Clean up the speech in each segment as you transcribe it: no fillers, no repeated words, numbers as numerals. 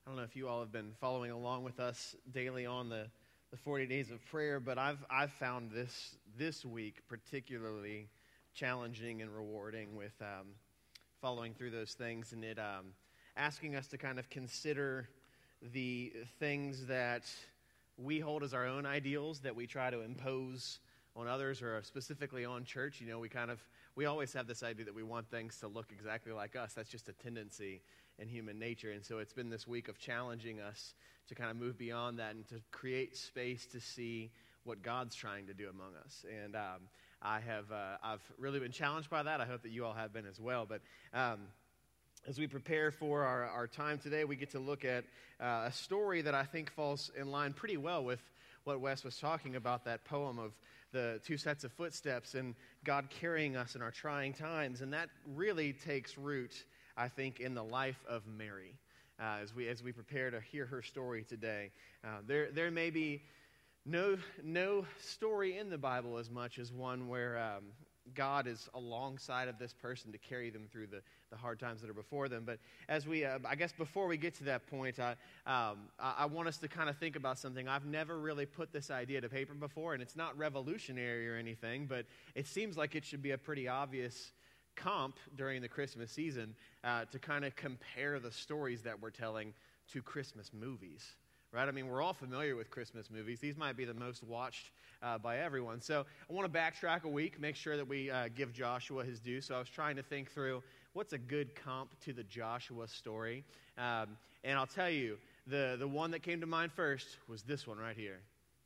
I don't know if you all have been following along with us daily on the 40 days of prayer, but I've found this week particularly challenging and rewarding with following through those things, and it asking us to kind of consider the things that we hold as our own ideals that we try to impose on others, or specifically on church. You know, we always have this idea that we want things to look exactly like us. That's just a tendency in human nature. And so it's been this week of challenging us to kind of move beyond that and to create space to see what God's trying to do among us. And I've really been challenged by that. I hope that you all have been as well. But as we prepare for our time today, we get to look at a story that I think falls in line pretty well with what Wes was talking about, that poem of the two sets of footsteps and God carrying us in our trying times. And that really takes root, I think, in the life of Mary. As we prepare to hear her story today, there may be no story in the Bible as much as one where God is alongside of this person to carry them through the hard times that are before them. But as we, I guess before we get to that point, I want us to kind of think about something. I've never really put this idea to paper before, and it's not revolutionary or anything, but it seems like it should be a pretty obvious comp during the Christmas season to kind of compare the stories that we're telling to Christmas movies. Right? I mean, we're all familiar with Christmas movies. These might be the most watched by everyone. So I want to backtrack a week, make sure that we give Joshua his due. So I was trying to think through what's a good comp to the Joshua story. And I'll tell you, the one that came to mind first was this one right here.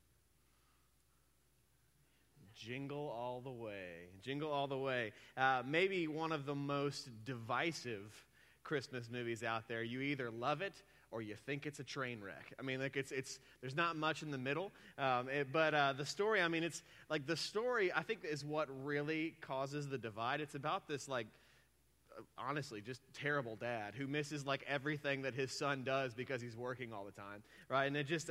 Jingle All the Way. Jingle All the Way. Maybe one of the most divisive Christmas movies out there. You either love it or you think it's a train wreck. I mean, like it's there's not much in the middle. But the story, I mean, it's like the story, I think, is what really causes the divide. It's about this, like, honestly, just terrible dad who misses, like, everything that his son does because he's working all the time, right? And it just,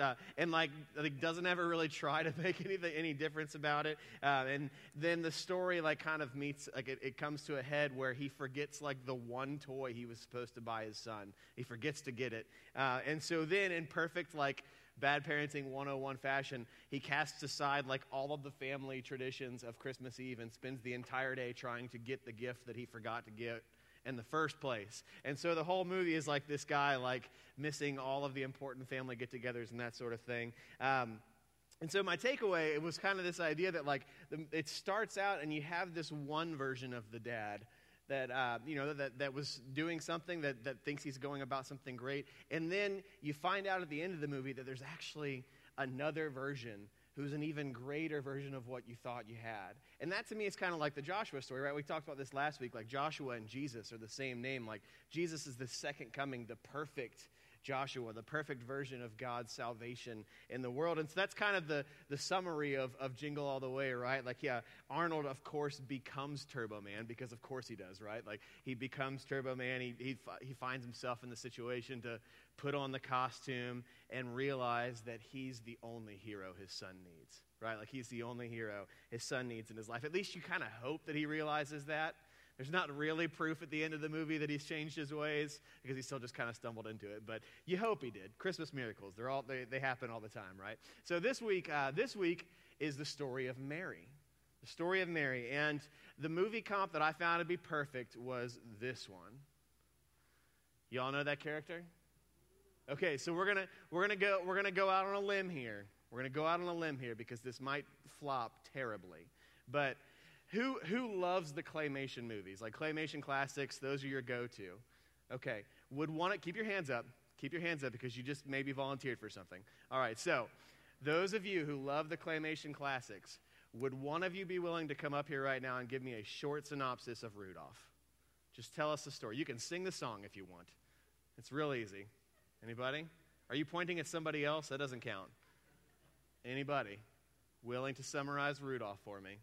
doesn't ever really try to make any difference about it. And then the story, like, kind of meets, like, it comes to a head where he forgets, like, the one toy he was supposed to buy his son. He forgets to get it. And so then, in perfect, like, bad parenting 101 fashion, he casts aside, like, all of the family traditions of Christmas Eve and spends the entire day trying to get the gift that he forgot to get in the first place. And so the whole movie is like this guy, like, missing all of the important family get-togethers and that sort of thing. And so my takeaway, it was kind of this idea that, like, it starts out and you have this one version of the dad that that was doing something that thinks he's going about something great. And then you find out at the end of the movie that there's actually another version who's an even greater version of what you thought you had. And that, to me, is kind of like the Joshua story, right? We talked about this last week. Like, Joshua and Jesus are the same name. Like, Jesus is the second coming, the perfect Joshua, the perfect version of God's salvation in the world. And so that's kind of the summary of Jingle All the Way, right? Like, yeah, Arnold, of course, becomes Turbo Man, because of course he does, right? Like, he becomes Turbo Man. He finds himself in the situation to put on the costume and realize that he's the only hero his son needs, right? Like, he's the only hero his son needs in his life. At least you kind of hope that he realizes that. There's not really proof at the end of the movie that he's changed his ways, because he still just kind of stumbled into it. But you hope he did. Christmas miracles, they happen all the time, right? So this week is the story of Mary. The story of Mary. And the movie comp that I found to be perfect was this one. You all know that character? Okay, so we're gonna go out on a limb here. We're gonna go out on a limb here because this might flop terribly. But who loves the claymation movies? Like claymation classics, those are your go-to. Okay, keep your hands up. Keep your hands up because you just maybe volunteered for something. All right, so those of you who love the claymation classics, would one of you be willing to come up here right now and give me a short synopsis of Rudolph? Just tell us the story. You can sing the song if you want. It's real easy. Anybody? Are you pointing at somebody else? That doesn't count. Anybody willing to summarize Rudolph for me?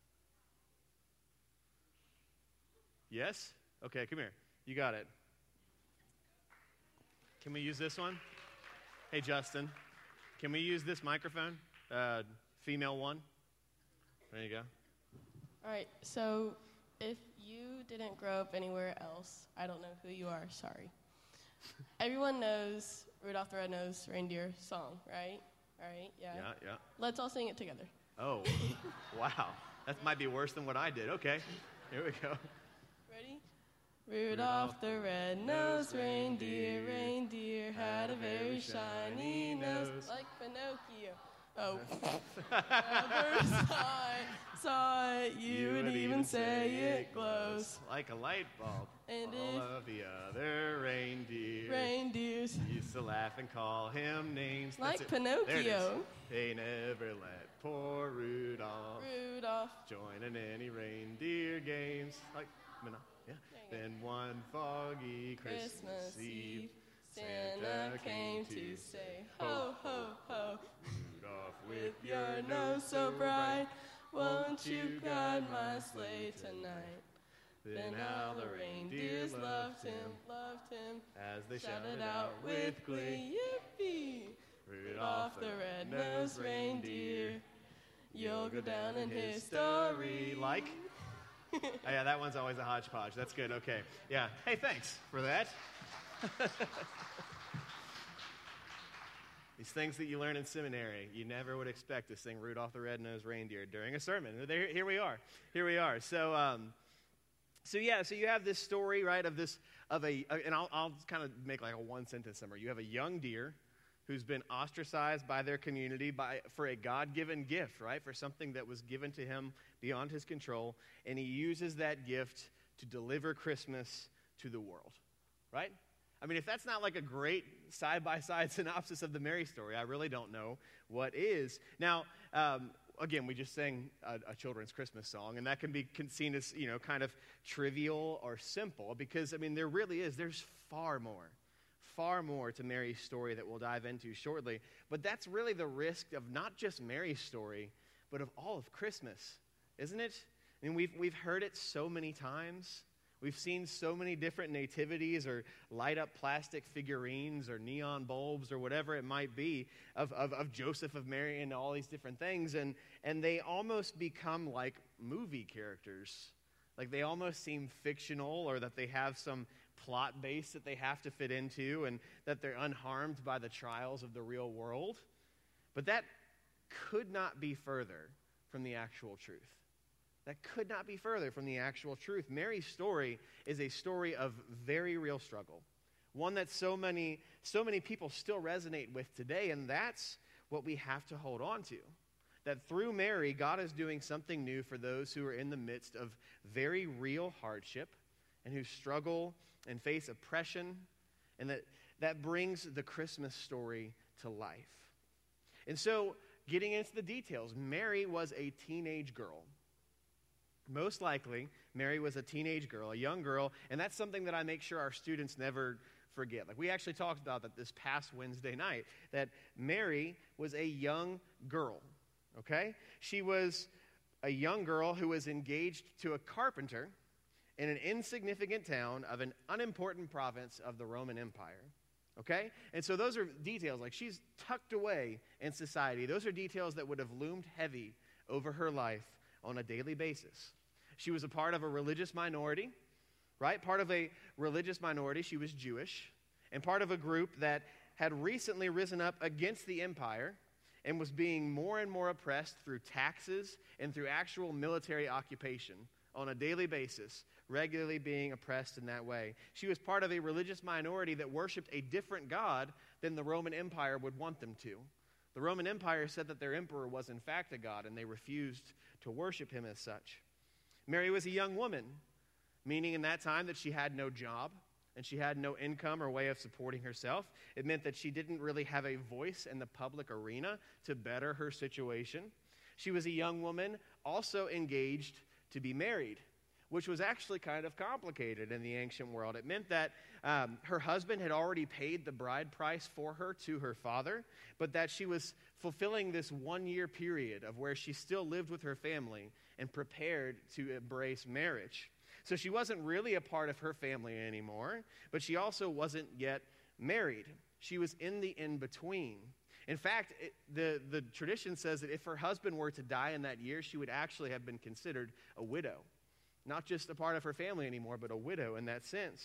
Yes? Okay, come here. You got it. Can we use this one? Hey, Justin. Can we use this microphone? Female one. There you go. All right, so if you didn't grow up anywhere else, I don't know who you are, sorry. Everyone knows Rudolph the Red-Nosed Reindeer song, right? All right, yeah. Yeah. Let's all sing it together. Oh, wow. That might be worse than what I did. Okay, here we go. Ready? Rudolph the red-nosed reindeer had a very shiny nose, like Pinocchio. Oh, never saw it, you would even say it glows. Like a light bulb. And all of the other reindeers used to laugh and call him names. like Pinocchio. They never let poor Rudolph join in any reindeer games. Like, yeah. Then one foggy Christmas Eve, Santa came to say, ho, ho, ho, Rudolph, with your nose so bright, won't you guide my sleigh tonight? Then how the reindeers loved him, as they shouted out with glee, yippee! Rudolph the red-nosed reindeer, you'll go down in history. Like? Oh, yeah, that one's always a hodgepodge. That's good, okay. Yeah, hey, thanks for that. These things that you learn in seminary, you never would expect to sing Rudolph the Red-Nosed Reindeer during a sermon. Here we are. So you have this story, right, and I'll kind of make like a one-sentence summary. You have a young deer who's been ostracized by their community for a God-given gift, right, for something that was given to him beyond his control, and he uses that gift to deliver Christmas to the world, right? I mean, if that's not like a great side-by-side synopsis of the Mary story, I really don't know what is. Now, again, we just sang a children's Christmas song, and that can be seen as, kind of trivial or simple because, I mean, there really is. There's far more to Mary's story that we'll dive into shortly. But that's really the risk of not just Mary's story, but of all of Christmas, isn't it? I mean, we've heard it so many times. We've seen so many different nativities or light-up plastic figurines or neon bulbs or whatever it might be of Joseph, of Mary, and all these different things. And they almost become like movie characters. Like they almost seem fictional or that they have some plot base that they have to fit into and that they're unharmed by the trials of the real world. But that could not be further from the actual truth. That could not be further from the actual truth. Mary's story is a story of very real struggle, one that so many people still resonate with today, and that's what we have to hold on to. That through Mary, God is doing something new for those who are in the midst of very real hardship and who struggle and face oppression, and that brings the Christmas story to life. And so, getting into the details, Mary was a teenage girl. Most likely, Mary was a teenage girl, a young girl, and that's something that I make sure our students never forget. Like we actually talked about that this past Wednesday night, that Mary was a young girl, okay? She was a young girl who was engaged to a carpenter in an insignificant town of an unimportant province of the Roman Empire, okay? And so those are details, like she's tucked away in society. Those are details that would have loomed heavy over her life on a daily basis. She was a part of a religious minority, right? Part of a religious minority. She was Jewish, and part of a group that had recently risen up against the empire and was being more and more oppressed through taxes and through actual military occupation on a daily basis, regularly being oppressed in that way. She was part of a religious minority that worshiped a different God than the Roman Empire would want them to. The Roman Empire said that their emperor was in fact a god, and they refused to worship him as such. Mary was a young woman, meaning in that time that she had no job and she had no income or way of supporting herself. It meant that she didn't really have a voice in the public arena to better her situation. She was a young woman also engaged to be married, which was actually kind of complicated in the ancient world. It meant that her husband had already paid the bride price for her to her father, but that she was fulfilling this 1-year period of where she still lived with her family and prepared to embrace marriage. So she wasn't really a part of her family anymore, but she also wasn't yet married. She was in the in-between. In fact, the tradition says that if her husband were to die in that year, she would actually have been considered a widow. Not just a part of her family anymore, but a widow in that sense.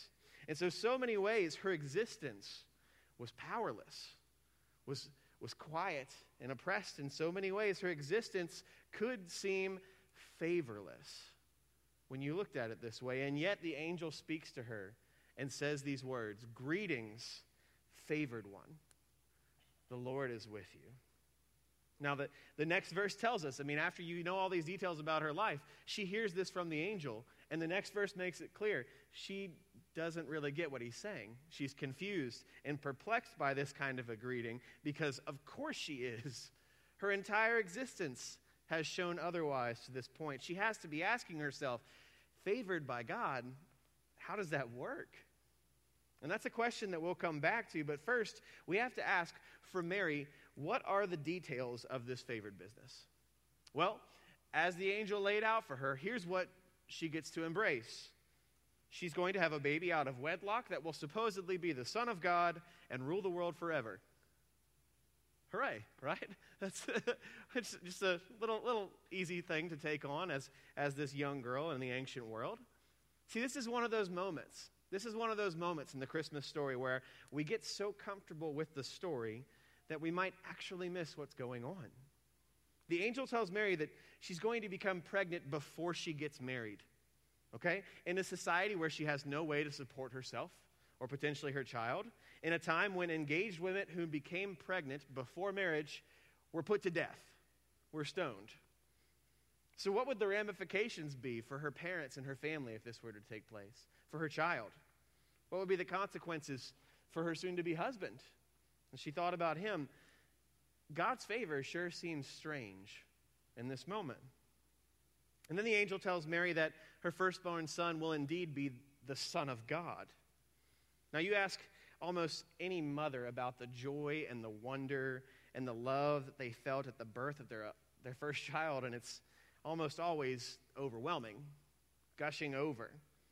And so many ways, her existence was powerless, was quiet and oppressed. In so many ways, her existence could seem favorless when you looked at it this way. And yet the angel speaks to her and says these words, "Greetings, favored one. The Lord is with you." Now, the next verse tells us, after you know all these details about her life, she hears this from the angel, and the next verse makes it clear. She doesn't really get what he's saying. She's confused and perplexed by this kind of a greeting because, of course, she is. Her entire existence has shown otherwise to this point. She has to be asking herself, favored by God, how does that work? And that's a question that we'll come back to, but first, we have to ask for Mary, what are the details of this favored business? Well, as the angel laid out for her, here's what she gets to embrace. She's going to have a baby out of wedlock that will supposedly be the Son of God and rule the world forever. Hooray, right? That's it's just a little easy thing to take on as this young girl in the ancient world. See, this is one of those moments. This is one of those moments in the Christmas story where we get so comfortable with the story that we might actually miss what's going on. The angel tells Mary that she's going to become pregnant before she gets married. Okay? In a society where she has no way to support herself or potentially her child, in a time when engaged women who became pregnant before marriage were put to death, were stoned. So what would the ramifications be for her parents and her family if this were to take place? For her child? What would be the consequences for her soon-to-be husband? And she thought about him. God's favor sure seems strange in this moment. And then the angel tells Mary that her firstborn son will indeed be the Son of God. Now you ask almost any mother about the joy and the wonder and the love that they felt at the birth of their first child, and it's almost always overwhelming, gushing over.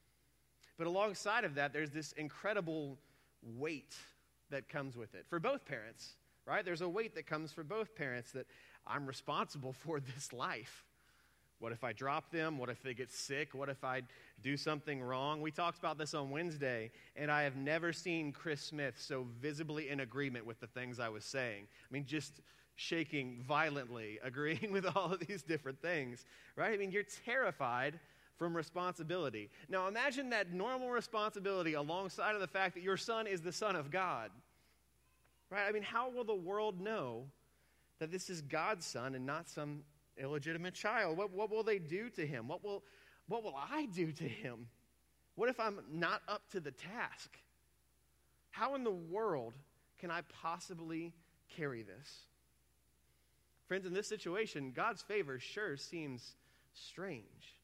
But alongside of that, there's this incredible weight that comes with it for both parents, right? There's a weight that comes for both parents that I'm responsible for this life. What if I drop them? What if they get sick? What if I do something wrong? We talked about this on Wednesday, and I have never seen Chris Smith so visibly in agreement with the things I was saying. Just shaking violently, agreeing with all of these different things, right? You're terrified from responsibility. Now imagine that normal responsibility alongside of the fact that your son is the Son of God, right? How will the world know that this is God's son and not some illegitimate child? What will they do to him? What will I do to him? What if I'm not up to the task? How in the world can I possibly carry this? Friends, in this situation, God's favor sure seems strange.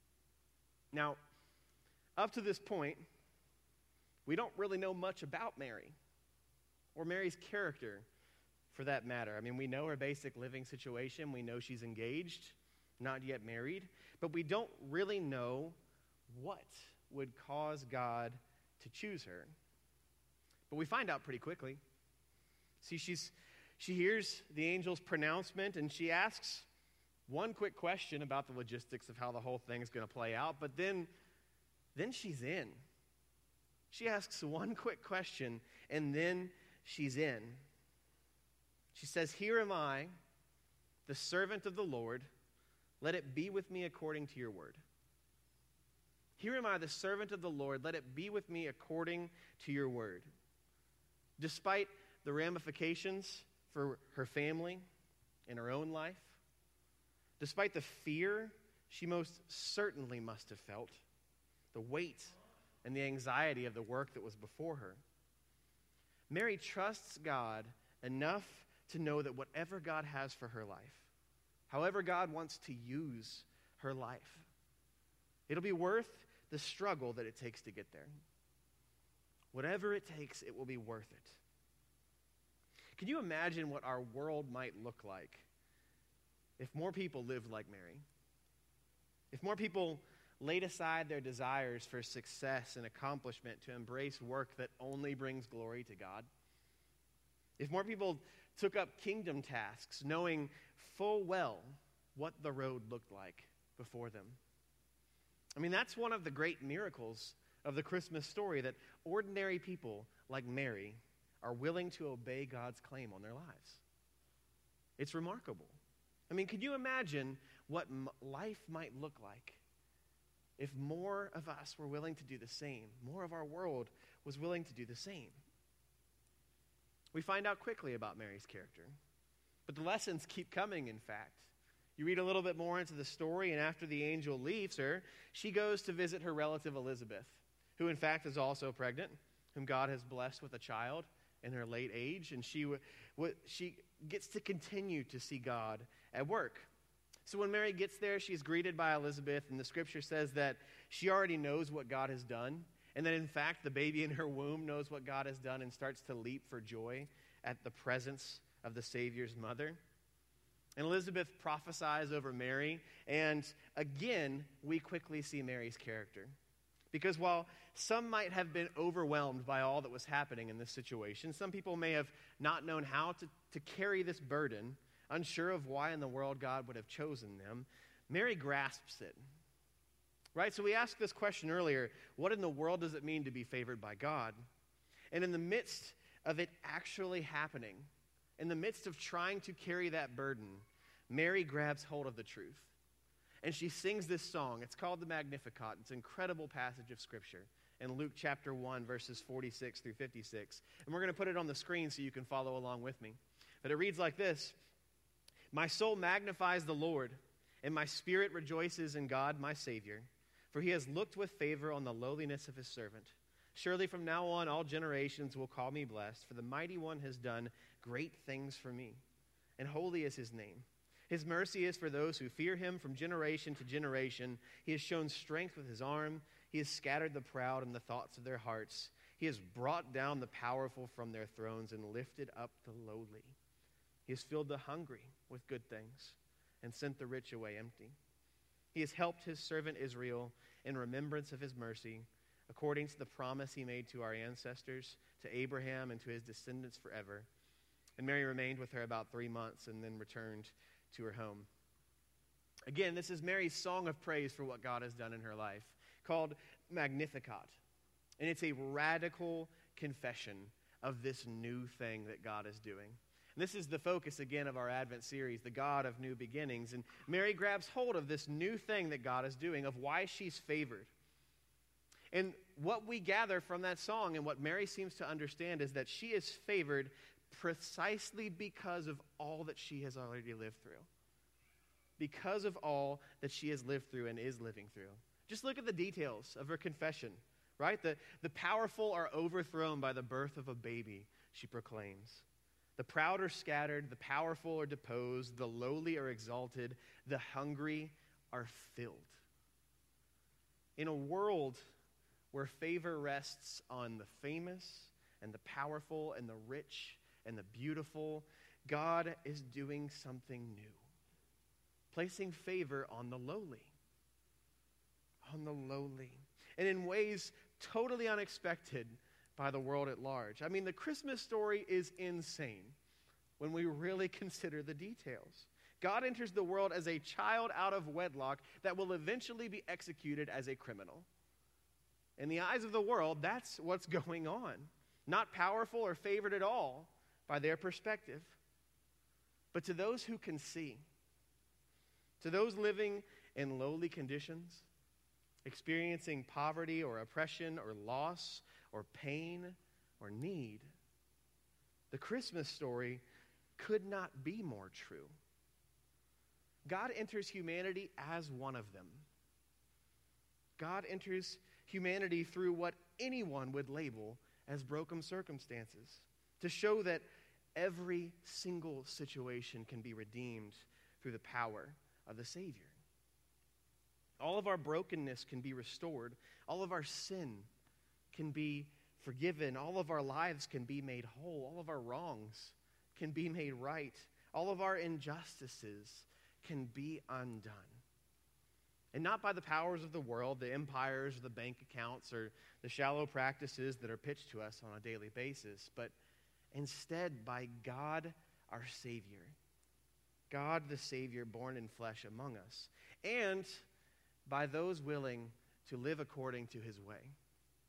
Now, up to this point, we don't really know much about Mary or Mary's character for that matter. We know her basic living situation. We know she's engaged, not yet married, but we don't really know what would cause God to choose her. But we find out pretty quickly. See, she hears the angel's pronouncement, and she asks one quick question about the logistics of how the whole thing's going to play out, but then she's in. She asks one quick question, and then she's in. She says, "Here am I, the servant of the Lord. Let it be with me according to your word." Here am I, the servant of the Lord. Let it be with me according to your word. Despite the ramifications for her family and her own life, despite the fear she most certainly must have felt, the weight and the anxiety of the work that was before her, Mary trusts God enough to know that whatever God has for her life, however God wants to use her life, it'll be worth the struggle that it takes to get there. Whatever it takes, it will be worth it. Can you imagine what our world might look like if more people lived like Mary? If more people laid aside their desires for success and accomplishment to embrace work that only brings glory to God? If more people took up kingdom tasks, knowing full well what the road looked like before them? That's one of the great miracles of the Christmas story that ordinary people like Mary are willing to obey God's claim on their lives. It's remarkable. I mean, can you imagine what life might look like if more of us were willing to do the same? More of our world was willing to do the same. We find out quickly about Mary's character, but the lessons keep coming, in fact. You read a little bit more into the story, and after the angel leaves her, she goes to visit her relative Elizabeth, who in fact is also pregnant, whom God has blessed with a child in her late age, and she gets to continue to see God at work. So when Mary gets there, she's greeted by Elizabeth, and the scripture says that she already knows what God has done, and that in fact the baby in her womb knows what God has done and starts to leap for joy at the presence of the Savior's mother. And Elizabeth prophesies over Mary, and again, we quickly see Mary's character. Because while some might have been overwhelmed by all that was happening in this situation, some people may have not known how to carry this burden, unsure of why in the world God would have chosen them, Mary grasps it. Right? So we asked this question earlier, what in the world does it mean to be favored by God? And in the midst of it actually happening, in the midst of trying to carry that burden, Mary grabs hold of the truth. And she sings this song. It's called the Magnificat. It's an incredible passage of Scripture in Luke chapter 1, verses 46 through 56. And we're going to put it on the screen so you can follow along with me. But it reads like this: "My soul magnifies the Lord, and my spirit rejoices in God my Savior, for he has looked with favor on the lowliness of his servant. Surely from now on all generations will call me blessed, for the Mighty One has done great things for me, and holy is his name. His mercy is for those who fear him from generation to generation. He has shown strength with his arm. He has scattered the proud in the thoughts of their hearts. He has brought down the powerful from their thrones and lifted up the lowly. He has filled the hungry with good things and sent the rich away empty. He has helped his servant Israel in remembrance of his mercy, according to the promise he made to our ancestors, to Abraham and to his descendants forever." And Mary remained with her about 3 months and then returned to her home. Again, this is Mary's song of praise for what God has done in her life, called Magnificat. And it's a radical confession of this new thing that God is doing. And this is the focus, again, of our Advent series, the God of new beginnings. And Mary grabs hold of this new thing that God is doing, of why she's favored. And what we gather from that song and what Mary seems to understand is that she is favored precisely because of all that she has already lived through. Because of all that she has lived through and is living through. Just look at the details of her confession, right? The powerful are overthrown by the birth of a baby, she proclaims. The proud are scattered, the powerful are deposed, the lowly are exalted, the hungry are filled. In a world where favor rests on the famous and the powerful and the rich and the beautiful, God is doing something new, placing favor on the lowly. On the lowly. And in ways totally unexpected by the world at large. I mean, the Christmas story is insane when we really consider the details. God enters the world as a child out of wedlock that will eventually be executed as a criminal. In the eyes of the world, that's what's going on. Not powerful or favored at all by their perspective. But to those who can see, to those living in lowly conditions, experiencing poverty or oppression or loss or pain or need, the Christmas story could not be more true. God enters humanity as one of them. God enters humanity through what anyone would label as broken circumstances, to show that every single situation can be redeemed through the power of the Savior. All of our brokenness can be restored. All of our sin can be forgiven. All of our lives can be made whole. All of our wrongs can be made right. All of our injustices can be undone. And not by the powers of the world, the empires, the bank accounts, or the shallow practices that are pitched to us on a daily basis, but instead by God our Savior. God the Savior born in flesh among us. And by those willing to live according to his way.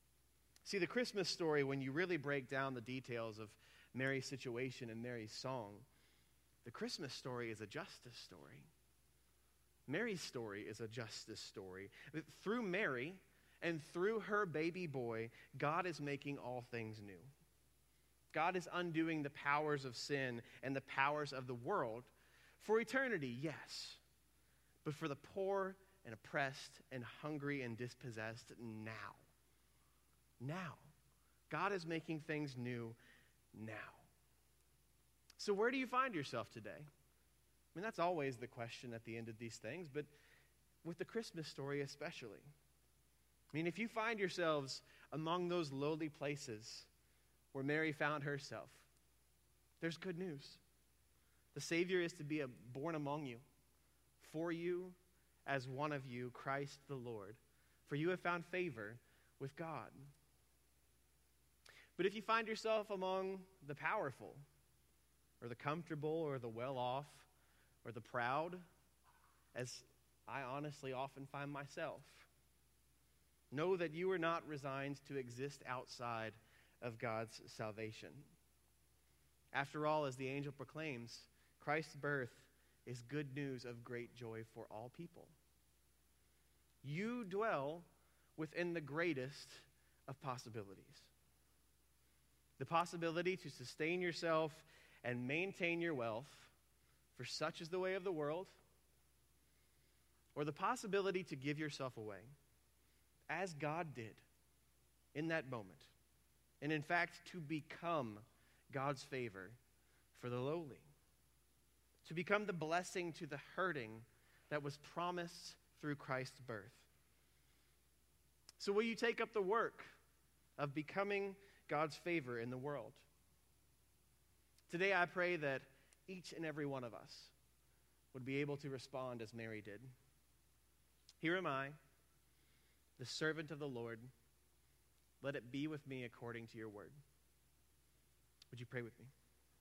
See, the Christmas story, when you really break down the details of Mary's situation and Mary's song, the Christmas story is a justice story. Mary's story is a justice story. Through Mary and through her baby boy, God is making all things new. God is undoing the powers of sin and the powers of the world for eternity, yes, but for the poor and oppressed and hungry and dispossessed now. Now. God is making things new now. So where do you find yourself today? I mean, that's always the question at the end of these things, but with the Christmas story especially. I mean, if you find yourselves among those lowly places where Mary found herself, there's good news. The Savior is to be born among you, for you, as one of you, Christ the Lord. For you have found favor with God. But if you find yourself among the powerful, or the comfortable, or the well-off, or the proud, as I honestly often find myself, know that you are not resigned to exist outside of God's salvation. After all, as the angel proclaims, Christ's birth is good news of great joy for all people. You dwell within the greatest of possibilities. The possibility to sustain yourself and maintain your wealth, for such is the way of the world, or the possibility to give yourself away, as God did in that moment, and in fact, to become God's favor for the lowly, to become the blessing to the hurting that was promised through Christ's birth. So will you take up the work of becoming God's favor in the world? Today I pray that each and every one of us would be able to respond as Mary did. Here am I, the servant of the Lord. Let it be with me according to your word. Would you pray with me?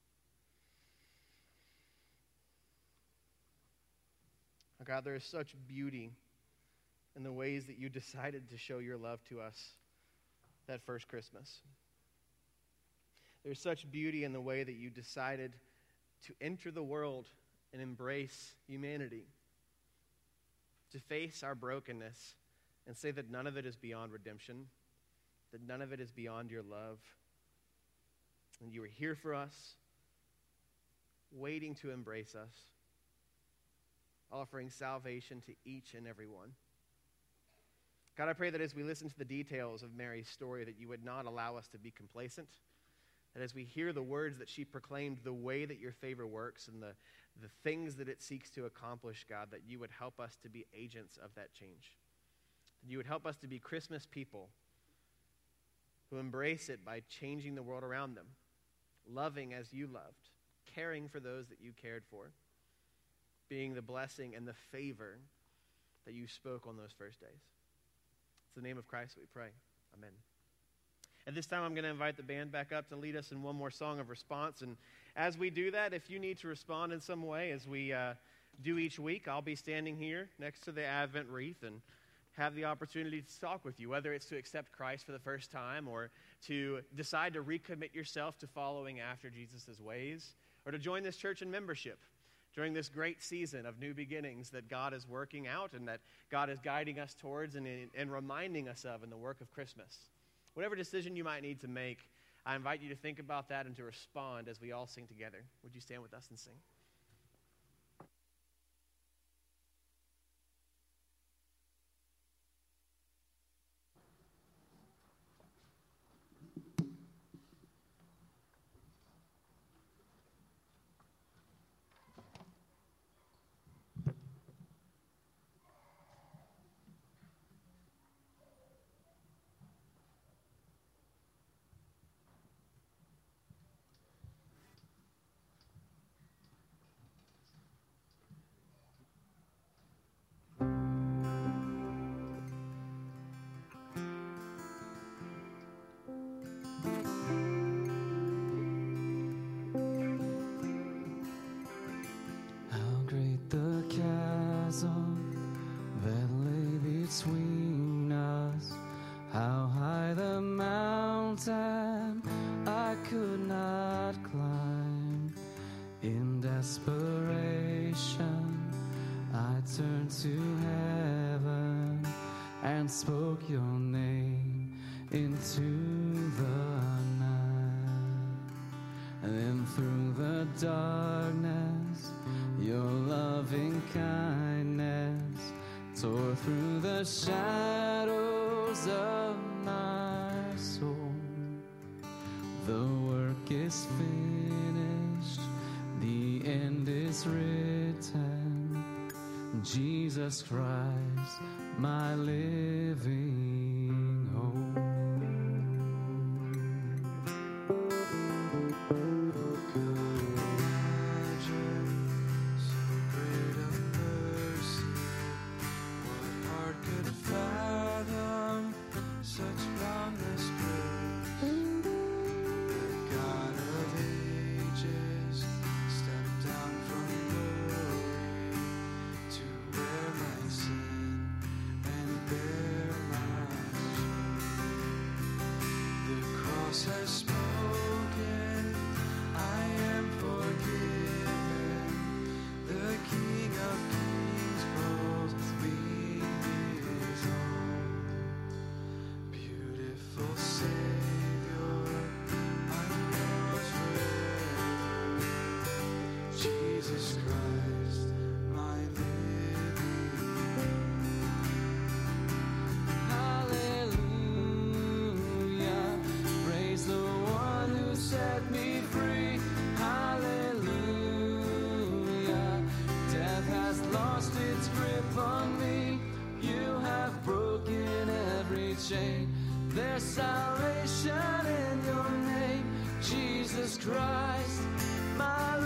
Oh God, there is such beauty in the ways that you decided to show your love to us that first Christmas. There's such beauty in the way that you decided to enter the world and embrace humanity, to face our brokenness and say that none of it is beyond redemption, that none of it is beyond your love. And you were here for us, waiting to embrace us, offering salvation to each and every one. God, I pray that as we listen to the details of Mary's story, that you would not allow us to be complacent, that as we hear the words that she proclaimed, the way that your favor works and the things that it seeks to accomplish, God, that you would help us to be agents of that change. That you would help us to be Christmas people who embrace it by changing the world around them, loving as you loved, caring for those that you cared for, being the blessing and the favor that you spoke on those first days. It's the name of Christ that we pray. Amen. At this time, I'm going to invite the band back up to lead us in one more song of response. And as we do that, if you need to respond in some way, as we do each week, I'll be standing here next to the Advent wreath and have the opportunity to talk with you, whether it's to accept Christ for the first time or to decide to recommit yourself to following after Jesus' ways, or to join this church in membership during this great season of new beginnings that God is working out and that God is guiding us towards and reminding us of in the work of Christmas. Whatever decision you might need to make, I invite you to think about that and to respond as we all sing together. Would you stand with us and sing? cannot climb. In desperation, I turned to heaven and spoke your name into the night. And then through the darkness, your loving kindness tore through the shadows of my soul. The work is finished, the end is written. Jesus Christ, my living hope. Who could imagine so great a mercy? What heart could fathom such boundless grace? The God of ages stepped down from glory to wear my sin and bear my shame. The cross has spoken, I am forgiven. The King of Kings calls me his own. Beautiful Savior, I'm yours forever. Jesus Christ, my living. Hallelujah, praise the one who set me free. Hallelujah, death has lost its grip on me. You have broken every chain. There's salvation in your name, Jesus Christ, my